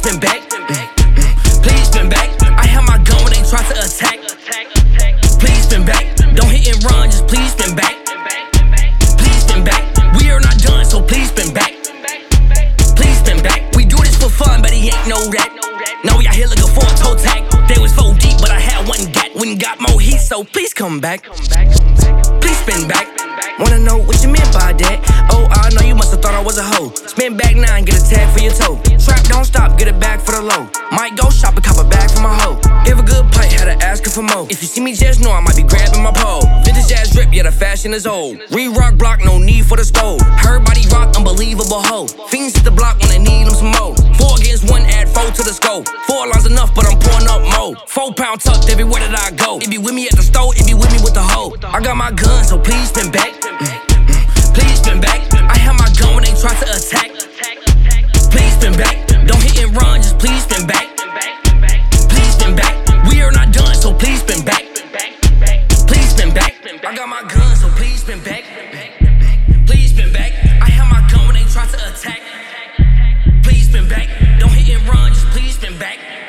spin back. Please spin back. I have my gun when they try to attack. Please spin back. Don't hit and run, just please spin back. Please spin back. We are not done, so please spin back. Please spin back. We do this for fun, but he ain't know that. Now we out here looking for a toe tag. They was 4 deep, but I had one gat. When got more heat, so please come back. Please spin back. Wanna know what you meant by that? Oh, I know you must've thought I was a hoe. Spin back now and get a tag for your toe. Trap don't stop, get it back for the low. Might go shop and cop a bag for my hoe. Give a good plate, had to ask her for more. If you see me, just know I might be grabbing my pole. Vintage ass drip, yeah, the fashion is old. Re-rock block, no need for the stove. Her body rock, unbelievable hoe. Fiends hit the block when they need them some more. 4 against 1, add 4 to the scope. 4 lines enough, but I'm pouring up more. 4 pound tucked everywhere that I go. It be with me at the store, it be with me with the hoe. I got my gun, so please spin back. Please spin back. I have my gun when they try to attack. Please spin back. Don't hit and run, just please spin back. Please spin back. We are not done, so please spin back. Please spin back. I got my gun, so please spin back. Please spin back. I have my gun when they try to attack. Please spin back. Don't hit and run, just please spin back.